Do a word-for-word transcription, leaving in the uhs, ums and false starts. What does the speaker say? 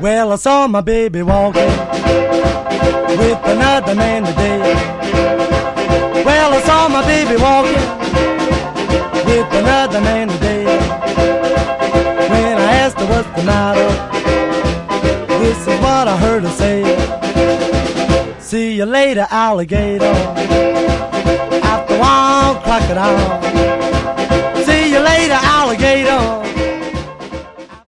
Well, I saw my baby walking with another man today. Well, I saw my baby walking with another man today. When I asked her what's the matter, this is what I heard her say. See you later, alligator, after a while, crocodile.